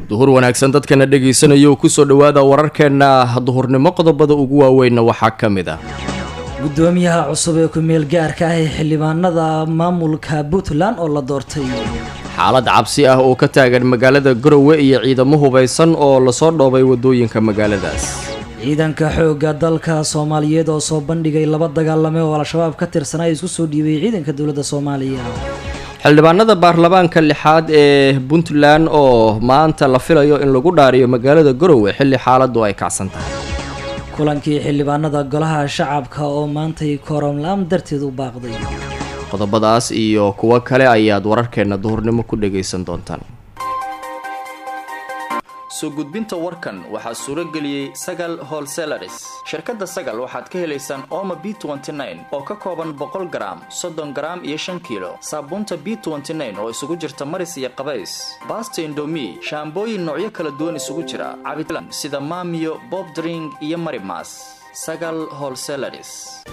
duhur wanaagsan dadkana dhageysanayo ku soo dhawaada wararkeena duhurnimo qodobada ugu waaweyn waxa kamid ah gudoomiyaha cusub ee ku meel gaarka ah xildhibaanada maamulka Puntland oo la doortay xaalad cabsi ah oo ka taagan magaalada Garowe iyo ciidamo hubeysan oo la soo dhoobay wadooyinka magaaladaas ciidanka xoogga dalka Soomaaliyeed oo soo bandhigay laba dagaalame oo al-shabaab ka tirsanay isku soo dhiibay ciidanka dawladda Soomaaliya xildhibaanada baarlamaanka lixaad ee Puntland oo maanta la filayo in lagu dhaariyo magaalada Garowe xilli xaaladu ay kacsan tahay kulankii xildhibaanada golaha shacabka oo maanta kooram laam darteed u baaqday qodobadaas iyo kuwa kale ayaad wararkeena duhurnimo ku dhageysan doontaan soo gudbinta warkan waxaa suuro geliyay Sagal Wholesalers shirkadda Sagal waxaad ka helaysaan Omo B29 oo ka kooban 100 gram 30 gram iyo 5 kilo saabuunta B29 oo isugu jirta maris iyo qabays Basta Indomie shaambooyin noocyo kala duwan isugu jira cabitaan sida Mamiyo Bob Drink iyo Marimas Sagal Wholesalers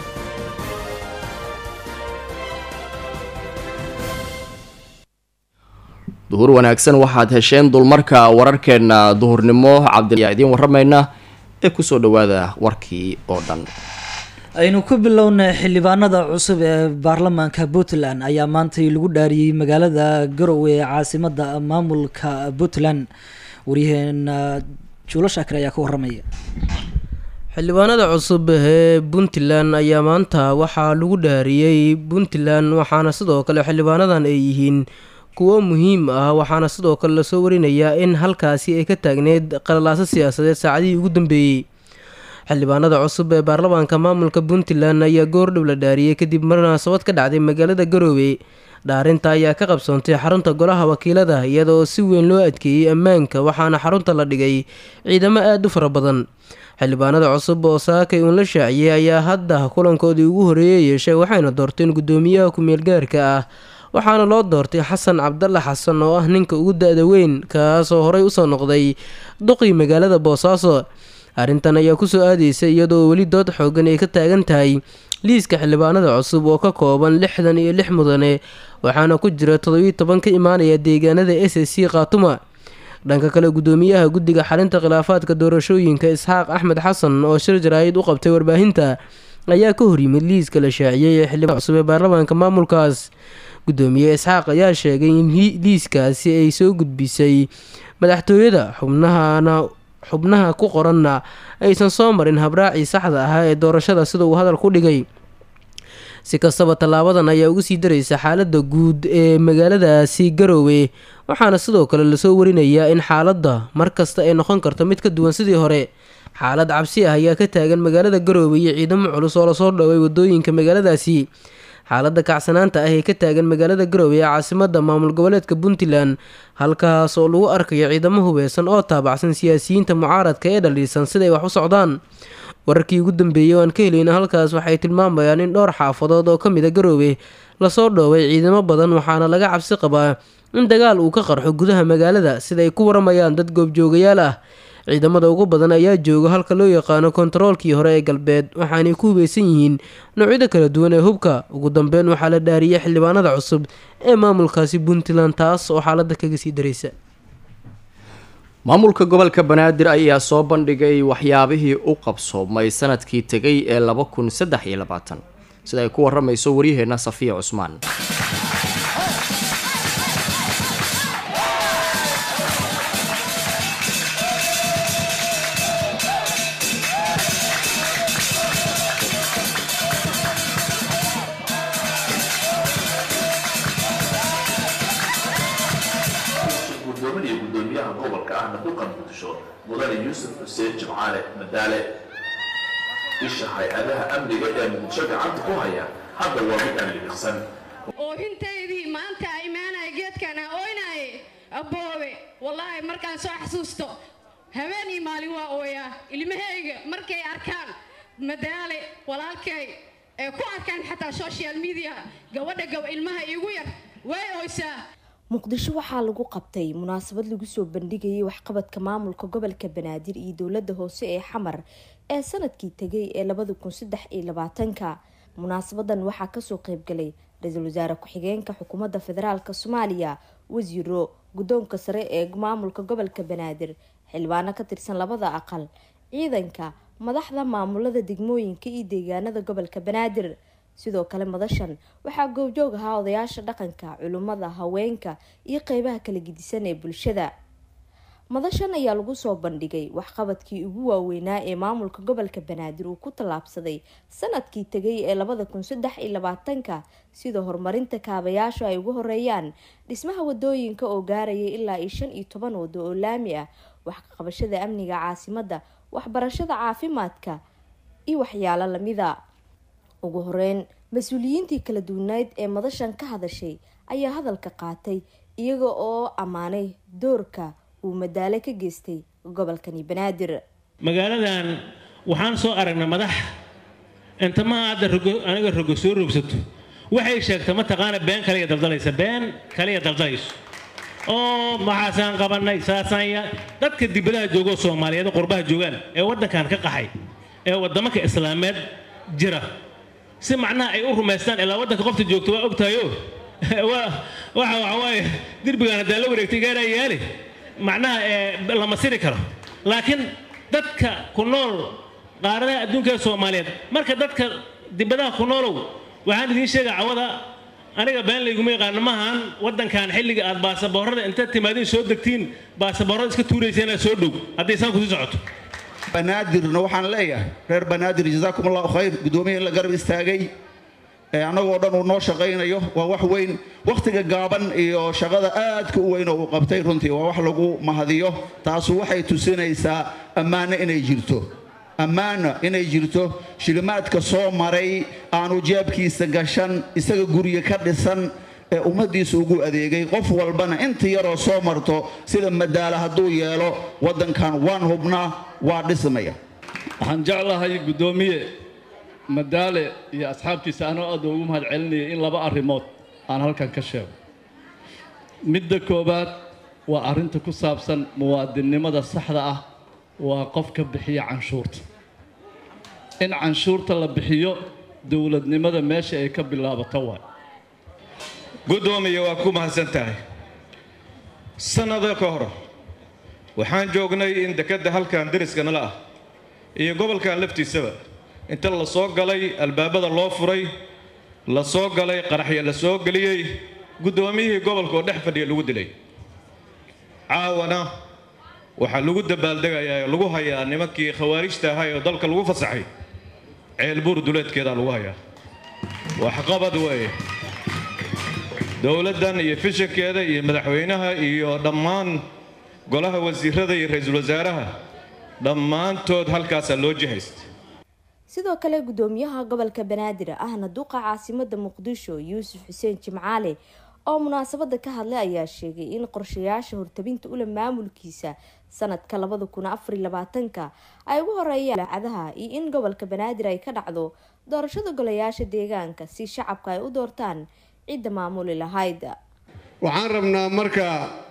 duhur wanaagsan waxaad hesheen dulmarka wararkeena duhurnimo Cabdi idin waramayna ee ku soo dhawaada warkii oo dhan aynu ku bilownaa xildhibaanada cusub ee baarlamaanka Puntland ayaa maanta lagu dhaariyay magaalada Garowe ee caasimadda maamulka Puntland wariyaheena Juulo Shakir ayaa ka waramaya xildhibaanada cusub ee Puntland ayaa maanta waxaa lagu dhaariyay Puntland waxaana sidoo kale xildhibaanadan ay yihiin kuwa muhiim ah waxaana sidoo kale la soo warinayaa in halkaasi ay ka taagneed qalalaasa siyaasadeed saacadihii ugu dambeeyay xildhibaanada cusub ee baarlamaanka maamulka Puntland ayaa goordhow la dhaariyay kadib munaasabad ka dhacday magaalada Garowe dhaarinta ayaa ka qabsoontay xarunta golaha wakiilada iyadoo si weyn loo adkeeyay ammaanka waxaana xarunta la dhigay ciidamo aad u fara badan xildhibaanada cusub oo saakay uun la shaaciyay ayaa hadda kulankoodii ugu horeeyay yeeshay waxayna doorteen gudoomiyaha ku meel gaarka ah waxaana loo doortay Xasan Cabdalla Xasan oo ah ninka ugu da'da weyn kaasoo horey u soo noqday duqii magaalada Boosaaso arrintan ayaa ku soo aadaysay iyadoo weli dood xoogan ay ka taagan tahay liiska xildhibaanada cusub oo ka kooban 66 mudane waxaana ku jira 17 ka imaanaya deegaanada SSC Qaatuma dhanka kale gudoomiyaha guddiga xalinta khilaafaadka doorashooyinka Isxaaq Axmed Xasan oo shir jaraa'id u qabtay warbaahinta ayaa ka horyimid liiska la shaaciyay ee xildhibaanada cusub ee baarlamaanka maamulkaas gudoomiye Isxaaq ayaa sheegay in liiskaasi ay soo gudbisay madaxtooyada xubnaha ku qoranna aysan soo marin habraacii saxda ah ee doorashada sida uu hadal ku dhigay si kastaba tallaabadan ayaa uga sii daraysa xaaladda guud ee magaaladaasi Garowe waxaana sidoo kale lasoo warinayaa in xaaladda markasta ay noqon karto mid ka duwan sidii hore xaalad cabsi ah ayaa ka taagan magaalada Garowe iyo ciidamo culus oo lasoo dhaway wadooyinka magaaladaasi xaaladda kacsanaanta ah ee ka taagan magaalada Garowe ee caasimadda maamul goboleedka Puntland halkaas oo lagu arkayo ciidamo hubeysan oo taabacsan siyaasiyiinta mucaaradka ee dhaliisan sida ay wax u socdaan wararkii ugu dambeeyay oo aan ka helayna halkaas waxay tilmaamayaan in dhowr xaafadood oo ka mid ah Garowe lasoo dhoobay ciidamo badan waxaana laga cabsi qabaa in dagaal uu ka qarxo gudaha magaalada sida ay ku waramayaan dad goobjoogayaal ah ciidamada ugu badan ayaa jooga halka loo yaqaano kontaroolkii hore ee galbeed waxaanay ku hubeysan yihiin noocyada kala duwan ee hubka ugu dambeyn waxaa la dhaariyay xildhibaanada cusub ee maamulkaasi Puntland taas oo xaaladda kaga sii daraysa maamulka gobolka Banaadir ayaa soo bandhigay waxyaabihii u qabsoomay sanadkii tagay ee 2023 sida ay ku waramayso wariyaheena Safiya Cusmaan mudane Yuusuf Xuseen Jimcaale Madaale isha hay'adaha amniga ee muqdisho gacanta ku haya hadda waa mid amni dhaqsan oo hintaydii maanta imaanay geedkana ooynay aboowe wallahi markaan soo xasuusto habeenii maalin waa ooya ilmahayga markay arkaan Madaale walaalkay ee ku arkaan xataa social media gabadha ilmaha igu yar way ooysaa muqdisho waxaa lagu qabtay munaasabad lagu soo bandhigayay waxqabadka maamulka gobolka Banaadir iyo dawladda hoose ee Xamar ee sanadkii tagay ee 2023 munaasabadan waxaa ka soo qayb galay ra'iisul wasaare ku-xigeenka xukuumadda federaalka Soomaaliya wasiiro guddoonka sare ee maamulka gobolka banaadir xildhibaano ka tirsan labada aqal ciidanka madaxda maamulada degmooyinka iyo deegaanada gobolka banaadir. sidoo kale madashan waxaa goobjoog ahaa odayaasha dhaqanka, culimada, haweenka iyo qeybaha kala gedisan ee bulshada. madashan ayaa lagu soo bandhigay waxqabadkii ugu waaweynaa ee maamulka gobolka banaadir uu ku tallaabsaday sanadkii tegay ee 2023 sida horumarinta kaabayaasha ay ugu horeeyaan dhismaha wadooyinka oo gaaraya ilaa 15 wado oo laami ah, wax ka qabashada amniga caasimadda, waxbarashada, caafimaadka iyo waxyaalo lamida. ugu horeyn mas-uuliyiintii kala duwaneyd ee madashan ka hadashay ayaa hadalka qaatay iyaga oo ammaanay doorka uu Madaale ka geystay gobolkani banaadir. magaaladan waxaan soo aragnay madax inta ma aad aniga rogo soo roogsato waxay sheegtay ma taqaan been kale daldalayso oo maxaasan qabanay saasanya dadka dibadaha joogo Soomaaliyeed qurbaha joogan ee wadankan ka qaxay ee wadamada islaameed jira si macna ay u rumaystaan ilaa wadanka qofta joogto waa ogtayo waxa way dirbigan hada la wareegtay gaarayaale macnaha lama siri karo laakiin dadka ku nool qaarada adduunka Soomaaliyeed marka dadka dibadaha ku noolow waxaan idin sheegay cawada aniga been leeygu ma yaqaan maahan wadankan xilliga aad baasaboorada inta timaadin soo degtiin baasaboorada iska tuureyseen soo dhow haddii san ku socoto banaadirna waxaan leeyahay reer banaadir jazaakumullahu khayr gudoomiye la garab istaagay anagoo dhan uu noo shaqaynayo waa wax weyn waqtiga gaaban iyo shaqada aadka u weyn oo uu qabtay runtii waa wax lagu mahadiyo taas waxay tusinaysaa ammaano inay jirto shilimaadka soo maray aanu jeebkiisa gashan isaga guriga ka dhisan ee ummadiisa ugu adeegay qof walbana inta yaroo soo marto sida Madaale hadduu yeelo wadankan waan hubnaa waa dhismaya. waxaan jeclahay gudoomiye Madaale iyo asxaabtiisa anoo aad ugu mahad celinaya in laba arrimood aan halkan ka sheego. midda koobaad waa arrinta ku saabsan muwaadinimada saxda ah waa qofka bixiya canshuurta. in canshuurta la bixiyo dawladnimada meesha ay ka bilaabato waa. gudoomiye waa ku mahadsantahay. sanado ka hor waxaan joognay in dekada halkan dariska nala ah iyo gobolkan laftiisaba inta la soo galay albaabada loo furay la soo galay qaraxyo la soo galiyay gudoomiyihii gobolka oo dhex fadhiya lagu dilay. caawana waxa lagu dabaaldegayaa lagu hayaa nimankii khawaarijta ahaa oo dalka lagu fasaxay ceelbuur duleedkeeda lagu hayaa. wax qabad weeye dawladdan iyo fishankeeda iyo madaxweynaha iyo dhammaan golaha wasiirada iyo ra'iisul wasaaraha dhammaantood halkaas loo jihaystay. sidoo kale gudoomiyaha gobolka banaadir ahna duqa caasimadda muqdisho Yuusuf Xuseen Jimcaale oo munaasabada ka hadlay ayaa sheegay in qorshayaasha hortabinta ula maamulkiisa sanadka 2024 ay ugu horeeyaan lacagaha iyo in gobolka banaadir ay ka dhacdo doorashada golayaasha deegaanka si shacabka ay u doortaan cid maamuli lahayd. waxaan rabnaa marka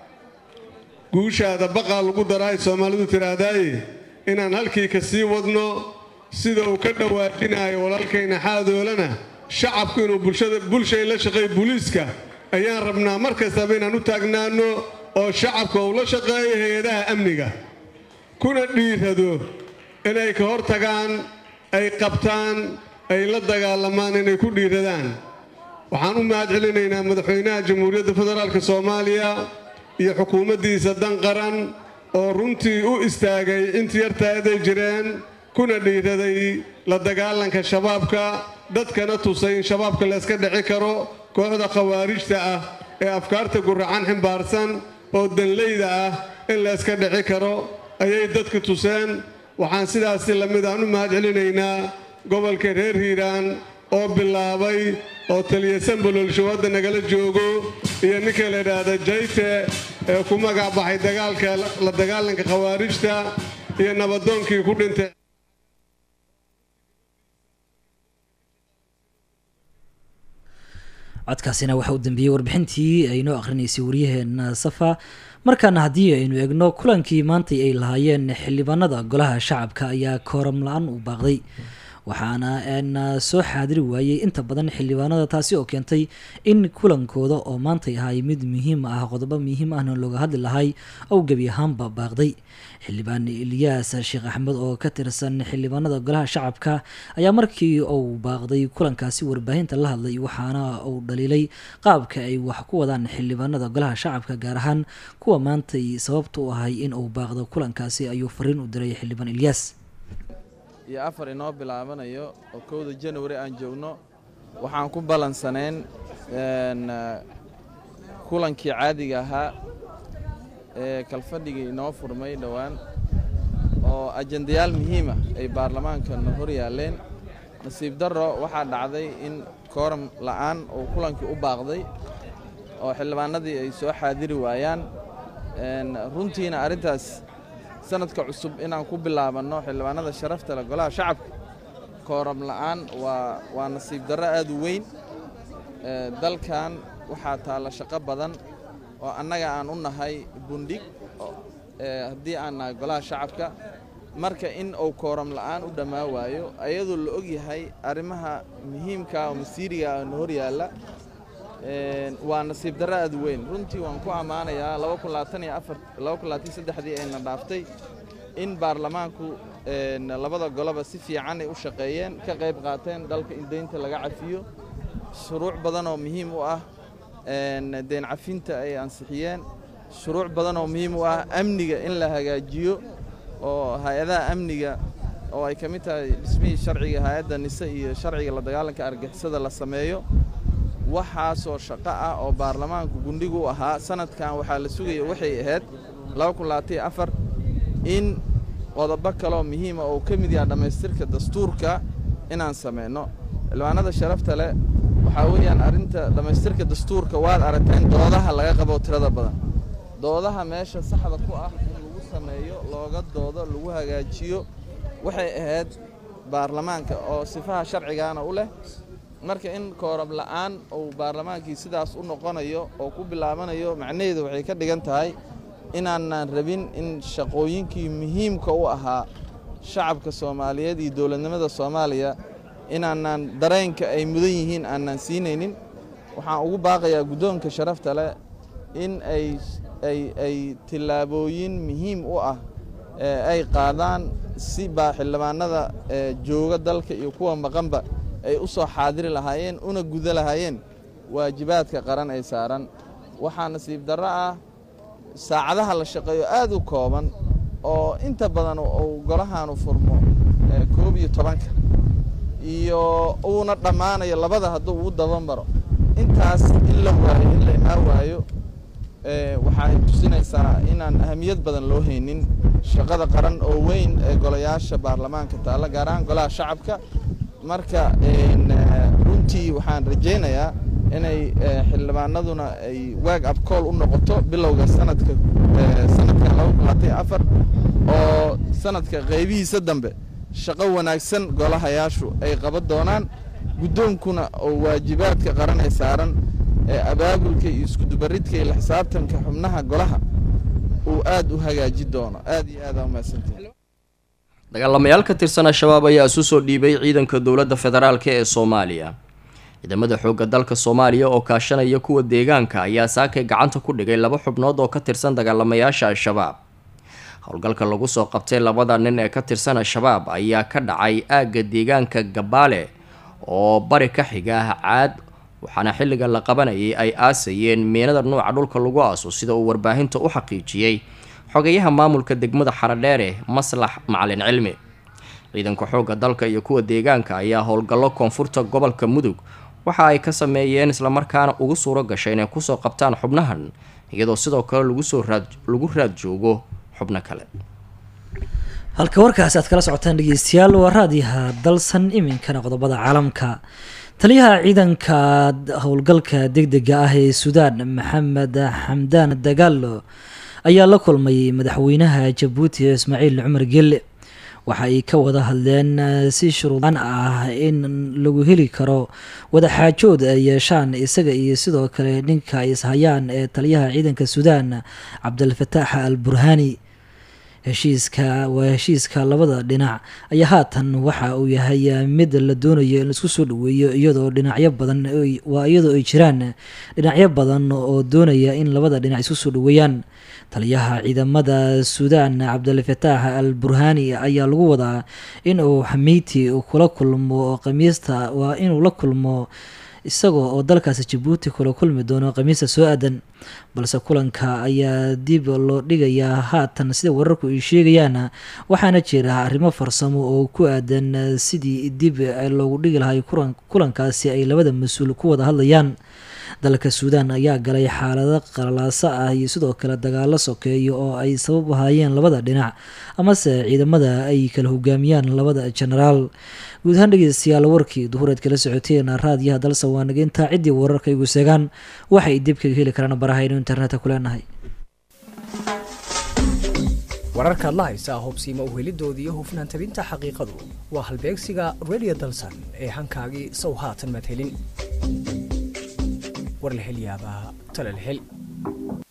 guushaada baqa lagu daray Soomaalidu tiraahday inaan halkii ka sii wadno sida uu ka dhawaajinayo walaalkayna xaadoolana shacabku inuu bulshada la shaqeeyo booliiska ayaan rabnaa markastaba inaan u taagnaano oo shacabka uu la shaqeeyo hay'adaha amniga kuna dhiirado inay ka hortagaan ay qabtaan ay la dagaalamaan inay ku dhiiradaan. waxaan u mahad celinaynaa madaxweynaha Jamhuuriyadda Federaalka Soomaaliya iyo xukuumaddiisa dan qaran oo runtii u istaagay intii yartaaday jireen kuna dhiiraday la dagaalanka shabaabka dadkana tusay in shabaabka la iska dhici karo kooxda khawaarijta ah ee afkaarta guracan ximbaarsan oo danleyda ah in la iska dhici karo ayay dadku tuseen. waxaan sidaas la mid ah u mahad celinaynaa gobolka reer Hiiraan oo bilaabay oo taliyesan bololsho wada nagala joogo iyo ninka la yiraahdo Jayte ee ku magac baxay dagaalka la dagaalanka khawaarijta iyo nabadoonkii ku dhintay. codkaasina waxa uu dambeeyey warbixintii aynoo akhrinaysay waryaheena Safa. markaana haddii aynu eegno kulankii maantay ay lahaayeen xildhibaanada golaha shacabka ayaa kooram la-aan u baaqday waxaana soo xaadiri waayey inta badan xildhibaanada, taasi oo keentay in kulankooda oo maantay ahay mid muhiim ah, qodobo muhiim ahna looga hadli lahay oo gebi ahaanba baaqday. xildhibaan Ilyaas Sheekh Axmed oo ka tirsan xildhibaanada golaha shacabka ayaa markii uu baaqday kulankaasi warbaahinta la hadlay, waxaana uu dhaliilay qaabka ay wax ku wadaan xildhibaanada golaha shacabka, gaar ahaan kuwa maantay sababta u ahay in uu baaqdo kulankaasi. ayuu fariin u diray xildhibaan Ilyaas. iyo 4 inoo bilaabanayo oo 1 January aan joogno, waxaan ku balansaneen kulankii caadiga ahaa ee kalfadhigii inoo furmay dhowaan oo ajendayaal muhiima ay baarlamaanka hor yaaleen. nasiib darro waxaa dhacday in kooram la'aan oo kulankii u baaqday oo xildhibaanadii ay soo xaadiri waayaan. runtiina arrintaas sanadka cusub inaan ku bilaabanno xildhibaanada sharafta leh golaha shacabka kooram la'aan waa nasiib darro aad u weyn. dalkan waxaa taalla shaqo badan oo annaga aan u nahay bundhig haddii aan nahay golaha shacabka, marka in uu kooram la'aan u dhammaa waayo ayadoo la og yahay arrimaha muhiimka oo masiiriga ah hor yaalla, waa nasiib darro aad u weyn. runtii waan ku ammaanayaa 2023 ayna dhaaftay in baarlamaanku labada goloba si fiican ay u shaqeeyeen, ka qayb qaateen dalka in deynta laga cafiyo, shuruuc badan oo muhiim u ah deyn cafinta ay ansixiyeen, shuruuc badan oo muhiim u ah amniga in la hagaajiyo oo hay-adaha amniga oo ay ka mid tahay dhismihii sharciga hay-adda nise iyo sharciga la dagaalanka argixisada la sameeyo. waxaasoo shaqo ah oo baarlamaanku gundhigu u ahaa. sanadkan waxaa la sugaya waxay ahayd 2024 in qodobo kaloo muhiima oo ka mid yaha dhammaystirka dastuurka inaan sameyno. xildhibaanada sharafta leh waxaa weeyaan arrinta dhammaystirka dastuurka waad aragteen doodaha laga qabo tirada badan. doodaha meesha saxda ku ah in lagu sameeyo, looga doodo, lagu hagaajiyo waxay ahayd baarlamaanka oo sifaha sharcigaana u leh. marka in kooram la'aan uu baarlamaankii sidaas u noqonayo oo ku bilaabanayo macnaheedu waxay ka dhigan tahay inaanaan rabin in shaqooyinkii muhiimka u ahaa shacabka Soomaaliyeed iyo dowladnimada Soomaaliya inaanaan dareenka ay mudan yihiin aanaan siinaynin. waxaan ugu baaqayaa guddoonka sharafta leh in ay tillaabooyin muhiim u ah ay qaadaan si baa xildhibaanada jooga dalka iyo kuwa maqanba ay u soo xaadiri lahaayeen una guda lahaayeen waajibaadka qaran ay saaran. waxaa nasiib darro ah saacadaha la shaqeeyo aad u kooban oo inta badan uu golahaanu furmo 11 iyo uuna dhammaanayo 2 hadduu ugu dabamaro. intaas in la waayo in la imaan waayo waxay tusinaysaa inaan ahamiyad badan loo haynin shaqada qaran oo weyn ee golayaasha baarlamaanka taalla, gaar ahaan golaha shacabka. marka runtii waxaan rajaynayaa inay xildhibaanaduna ay waag up call u noqoto bilowga sanadka 2024 oo sanadka qaybihiisa dambe shaqo wanaagsan golahayaashu ay qaban doonaan. guddoonkuna oo waajibaadka qaran ay saaran ee abaabulka iyo isku dubaridka iyo la xisaabtanka xubnaha golaha uu aad u hagaaji doono. aad iyo aad u mahadsantihiin. dagaalamayaal ka tirsan al-shabaab ayaa isu soo dhiibay ciidanka dowladda federaalk ee Soomaaliya. ciidamada xoogga dalka Soomaaliya oo kaashanaya kuwa deegaanka ayaa saakay gacanta ku dhigay 2 xubnood oo ka tirsan dagaalamayaasha al-shabaab. howlgalka lagu soo qabtay 2 nin ee ka tirsan al-shabaab ayaa ka dhacay aagga deegaanka Gabaale oo bari ka xiga Caad, waxaana xilliga la qabanayay ay aasayeen meenada nooca dhulka lagu aaso, sida uu warbaahinta u xaqiijiyay xogayaha maamulka degmada Xaradheere Maslax Macalin Cilmi. ciidanka xoogga dalka iyo kuwa deegaanka ayaa howlgallo koonfurta gobolka Mudug waxa ay ka sameeyeen isla markaana ugu suuro gashay inay kusoo qabtaan xubnahan, iyadoo sidoo kale lagu raad joogo xubno kale. halka warkaasi aad kala socotaan dhegeystayaal waa raadiyaha dalsan. iminkana qodobada caalamka. taliyaha ciidanka howlgalka degdega ah ee Suudaan Maxamed Xamdaan Dagaalo ayaa la kulmay madaxweynaha Jabuuti Ismaaciil Cumar Gelle. waxa ay ka wada hadleen si shuruudaan ah in lagu heli karo wada xaajood ay yeeshaan isaga iyo sidoo kale ninka ay ishayaan ee taliyaha ciidanka Suudaan Cabdulfataax al-Burhani. heshiiska labada dhinac ayaa haatan waxa uu yahay mid la doonayo in laisku soo dhaweeyo iyadoo iyadoo ay jiraan dhinacyo badan oo doonaya in labada dhinac isku soo dhaweeyaan. taliyaha ciidamada suudaan cabdilfataax al burhaani ayaa lagu wadaa in uu xamiiti kula kulmo khamiista waa inuu la kulmo isagoo oo dalkaasi jabuuti kula kulmi doono khamiista soo aadan, balse kulanka ayaa dib loo dhigayaa haatan sida wararku ay sheegayaan, waxaana jira arrimo farsamo oo ku aadan sidii dib loogu dhigi lahay kulankaasi ay labada mas-uul ku wada hadlayaan. dalka suudaan ayaa galay xaalado qalalaasa ah iyo sidoo kale dagaalo sokeeyo oo ay sabab u ahaayeen labada dhinac amase ciidamada ay kala hogaamiyaan labada jenaraal. guud ahaan dhegeystayaal warkii duhureed kala socoteen raadiyaha dalsa waa nageynta ciddii wararka igu seegaan waxay dib kaga heli karaan barahaynu internetka ku leenahay. wararkaad la haysaa hubsiimo uhelidoodii iyo hufnaan tabinta xaqiiqadu waa halbeegsiga radio dalsan ee hankaagii sow haatan maad helin war la hel yaabaa tala la hel